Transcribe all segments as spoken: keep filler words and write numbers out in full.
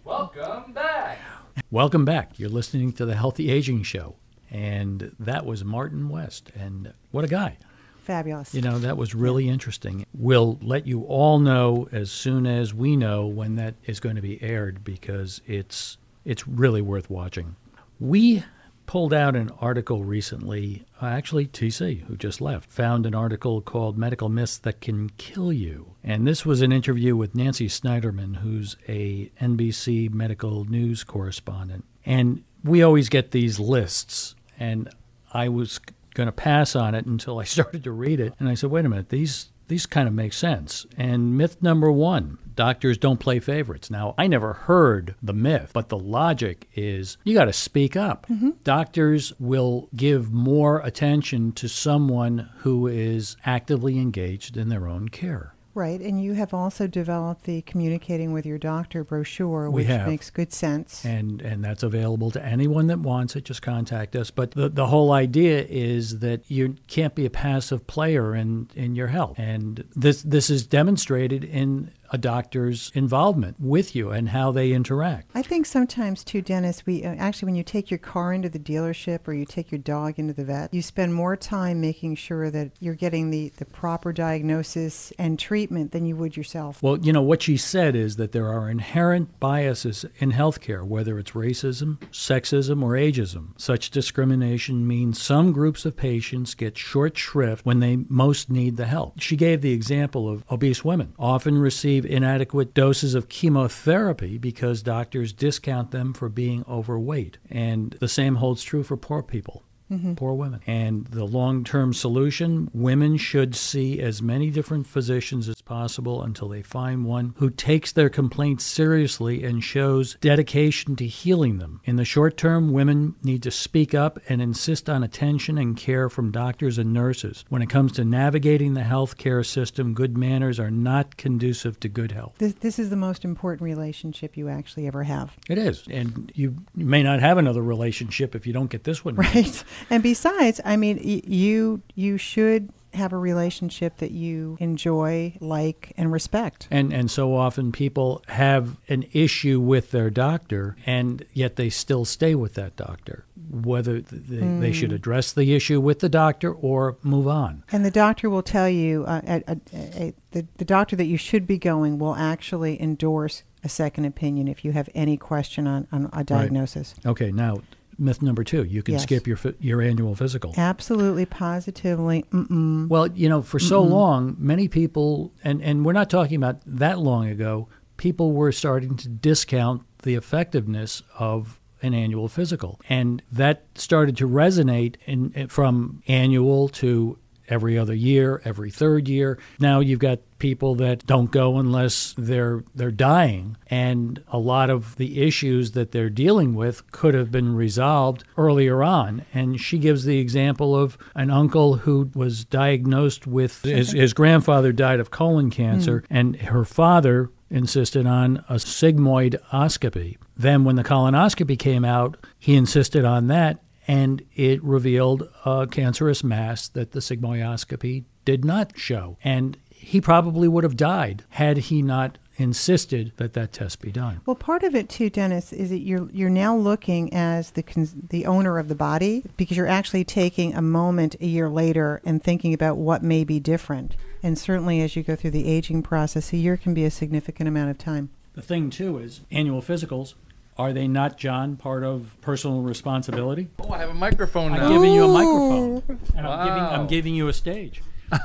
Welcome back. Welcome back. You're listening to the Healthy Aging Show. And that was Martin West. And what a guy. Fabulous. You know, that was really interesting. We'll let you all know as soon as we know when that is going to be aired because it's it's really worth watching. We pulled out an article recently, uh, actually T C, who just left, found an article called Medical Myths That Can Kill You. And this was an interview with Nancy Snyderman, who's a N B C medical news correspondent. And we always get these lists, and I was going to pass on it until I started to read it. And I said, wait a minute, these these kind of make sense. And myth number one, doctors don't play favorites. Now, I never heard the myth, but the logic is you got to speak up. Mm-hmm. Doctors will give more attention to someone who is actively engaged in their own care. Right, and you have also developed the Communicating with Your Doctor brochure, We which have. makes good sense. And and that's available to anyone that wants it. Just contact us. But the, the whole idea is that you can't be a passive player in, in your health. And this this is demonstrated in a doctor's involvement with you and how they interact. I think sometimes, too, Dennis, we uh, actually, when you take your car into the dealership or you take your dog into the vet, you spend more time making sure that you're getting the, the proper diagnosis and treatment than you would yourself. Well, you know, what she said is that there are inherent biases in healthcare, whether it's racism, sexism, or ageism. Such discrimination means some groups of patients get short shrift when they most need the help. She gave the example of obese women often receive inadequate doses of chemotherapy because doctors discount them for being overweight. And the same holds true for poor people. Mm-hmm. Poor women. And the long-term solution, women should see as many different physicians as possible until they find one who takes their complaints seriously and shows dedication to healing them. In the short term, women need to speak up and insist on attention and care from doctors and nurses. When it comes to navigating the healthcare system, good manners are not conducive to good health. This, this is the most important relationship you actually ever have. It is. And you may not have another relationship if you don't get this one right. Right. And besides, I mean, y- you you should have a relationship that you enjoy, like, and respect. And and so often people have an issue with their doctor, and yet they still stay with that doctor, whether they, mm. they should address the issue with the doctor or move on. And the doctor will tell you, uh, a, a, a, the, the doctor that you should be going will actually endorse a second opinion if you have any question on, on a diagnosis. Right. Okay, now, myth number two, you can yes. skip your your annual physical. Absolutely, positively. Mm-mm. Well, you know, for so Mm-mm. long, many people, and, and we're not talking about that long ago, people were starting to discount the effectiveness of an annual physical. And that started to resonate in, from annual to every other year, every third year. Now you've got people that don't go unless they're they're dying, and a lot of the issues that they're dealing with could have been resolved earlier on. And she gives the example of an uncle who was diagnosed with his, his grandfather died of colon cancer, mm. and her father insisted on a sigmoidoscopy. Then when the colonoscopy came out, he insisted on that, and it revealed a cancerous mass that the sigmoidoscopy did not show. And he probably would have died had he not insisted that that test be done. Well, part of it too, Dennis, is that you're you're now looking as the cons- the owner of the body, because you're actually taking a moment a year later and thinking about what may be different. And certainly as you go through the aging process, a year can be a significant amount of time. The thing too is annual physicals. Are they not, John, part of personal responsibility? Oh, I have a microphone now. I'm giving you a microphone, and wow. I'm giving I'm giving you a stage.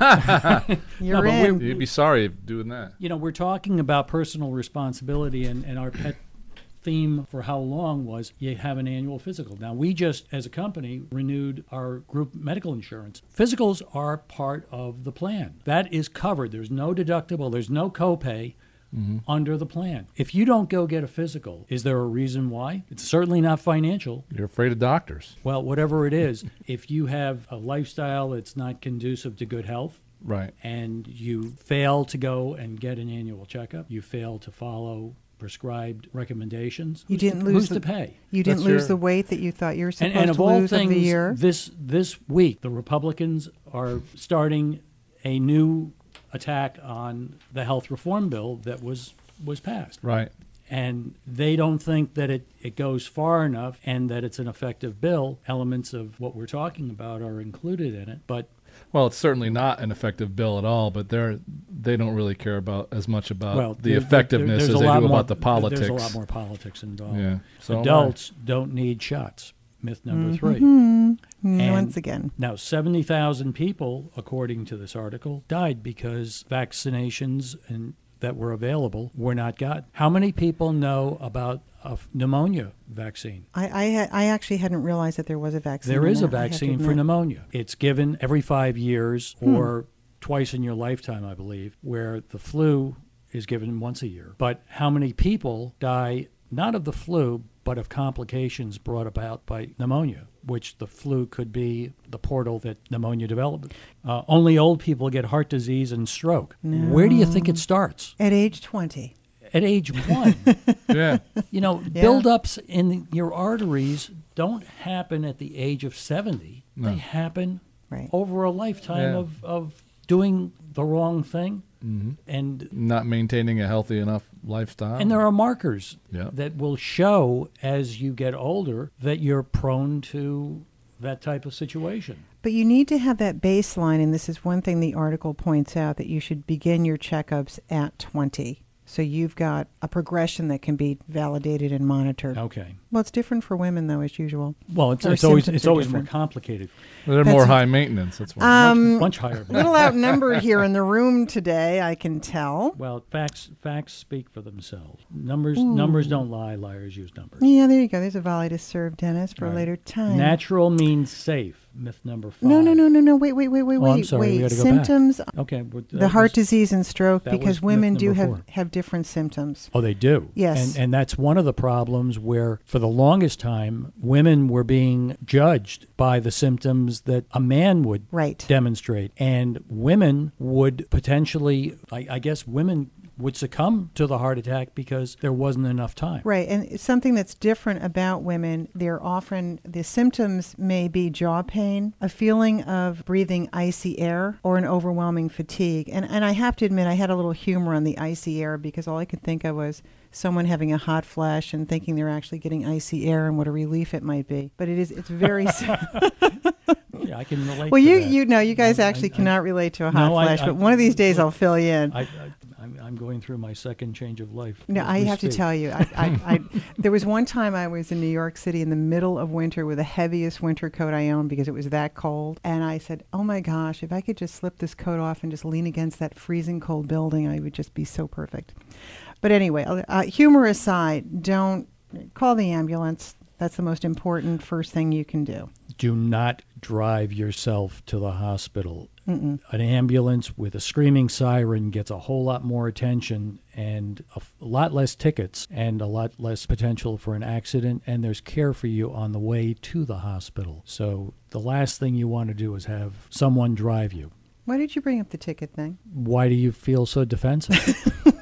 You're no, in. You'd be sorry doing that. You know, we're talking about personal responsibility, and, and our pet theme for how long was you have an annual physical. Now, we just, as a company, renewed our group medical insurance. Physicals are part of the plan. That is covered. There's no deductible. There's no copay. Mm-hmm. Under the plan. If you don't go get a physical, is there a reason why? It's certainly not financial. You're afraid of doctors. Well, whatever it is, if you have a lifestyle that's not conducive to good health, right, and you fail to go and get an annual checkup, you fail to follow prescribed recommendations, you who's didn't to, lose who's the, to pay? You didn't That's lose your... the weight that you thought you were supposed and, and of to all lose things, over the year. This this week, the Republicans are starting a new attack on the health reform bill that was was passed. Right. And they don't think that it, it goes far enough and that it's an effective bill. Elements of what we're talking about are included in it. But Well, it's certainly not an effective bill at all, but they're they don't really care about as much about well, the there- effectiveness there- as there's they a lot do more- about the politics. There's a lot more politics involved. Yeah. So am I. Adults don't need shots. Myth number three. Mm, And- once again. Now, seventy thousand people, according to this article, died because vaccinations and that were available were not gotten. How many people know about a f- pneumonia vaccine? I I, had, I actually hadn't realized that there was a vaccine. There in is a that, I have to vaccine for admit. pneumonia. It's given every five years Hmm. or twice in your lifetime, I believe, where the flu is given once a year. But how many people die not of the flu, but of complications brought about by pneumonia, which the flu could be the portal that pneumonia developed. Uh, only old people get heart disease and stroke. Where do you think it starts? At age twenty. At age one. Yeah. You know, Yeah. buildups in your arteries don't happen at the age of seventy. No. They happen Right. over a lifetime Yeah. of, of doing the wrong thing. hmm And Not maintaining a healthy enough lifestyle. and there are markers Yeah. that will show as you get older that you're prone to that type of situation. But you need to have that baseline, and this is one thing the article points out, that you should begin your checkups at twenty. So you've got a progression that can be validated and monitored. Okay. Well, it's different for women, though, as usual. Well, it's, Our it's always symptoms it's are always different. more complicated. They're That's more a- high maintenance. That's why. Um, much, much higher. A little outnumbered here in the room today, I can tell. Well, facts facts speak for themselves. Numbers numbers don't lie. Liars use numbers. Yeah, there you go. There's a volley to serve, Dennis, for a Right. later time. Natural means safe. Myth number five. No, no, no, no, no. Wait, wait, wait, wait, Oh, wait. I'm sorry, we wait. gotta go back. Symptoms, Okay. But the that heart was- disease and stroke, that because was myth women do number have, four. have different symptoms. Oh, they do. Yes. And and that's one of the problems where, for the longest time, women were being judged by the symptoms that a man would Right. demonstrate, and women would potentially, I, I guess, women would succumb to the heart attack because there wasn't enough time. Right, and it's something that's different about women, they're often, the symptoms may be jaw pain, a feeling of breathing icy air, or an overwhelming fatigue. And and I have to admit, I had a little humor on the icy air because all I could think of was someone having a hot flash and thinking they're actually getting icy air and what a relief it might be. But it is, it's very... Yeah, I can relate. well, to you that. you know, you guys I- I- actually I- cannot relate to a hot No, I- flash, I- but one of these days I'll fill you in. I, I, I'm, I'm going through my second change of life. No, as I we have to speak. tell you, I, I, I, there was one time I was in New York City in the middle of winter with the heaviest winter coat I owned because it was that cold. And I said, oh my gosh, if I could just slip this coat off and just lean against that freezing cold building, I would just be so perfect. But anyway, uh, humor aside, don't call the ambulance. That's the most important first thing you can do. Do not drive yourself to the hospital. Mm-mm. An ambulance with a screaming siren gets a whole lot more attention and a, f- a lot less tickets and a lot less potential for an accident, and there's care for you on the way to the hospital. So the last thing you want to do is have someone drive you. Why did you bring up the ticket thing? Why do you feel so defensive?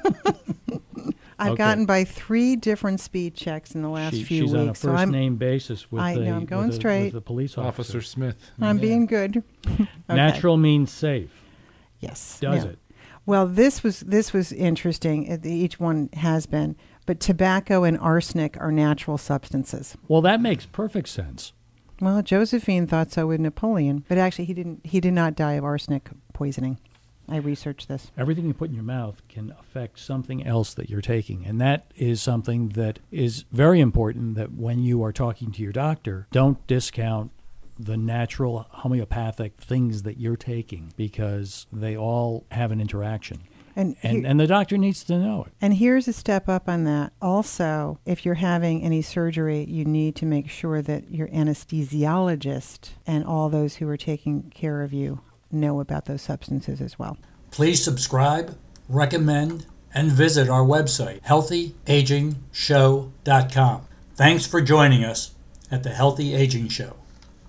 I've Okay. gotten by three different speed checks in the last She- few she's weeks. on a so I'm, first-name basis with, I the, know, I'm going with, the, straight. with the police officer. Officer Smith. I'm Yeah. being good. Okay. Natural means safe. Yes. Does Yeah. it? Well, this was this was interesting. Uh, Each one has been, but tobacco and arsenic are natural substances. Well, that makes perfect sense. Well, Josephine thought so with Napoleon, but actually he didn't. He did not die of arsenic poisoning. I researched this. Everything you put in your mouth can affect something else that you're taking. And that is something that is very important, that when you are talking to your doctor, don't discount the natural homeopathic things that you're taking, because they all have an interaction. And And, here- and the doctor needs to know it. And here's a step up on that. Also, if you're having any surgery, you need to make sure that your anesthesiologist and all those who are taking care of you know about those substances as well. Please subscribe, recommend, and visit our website, healthy aging show dot com. Thanks for joining us at the Healthy Aging Show.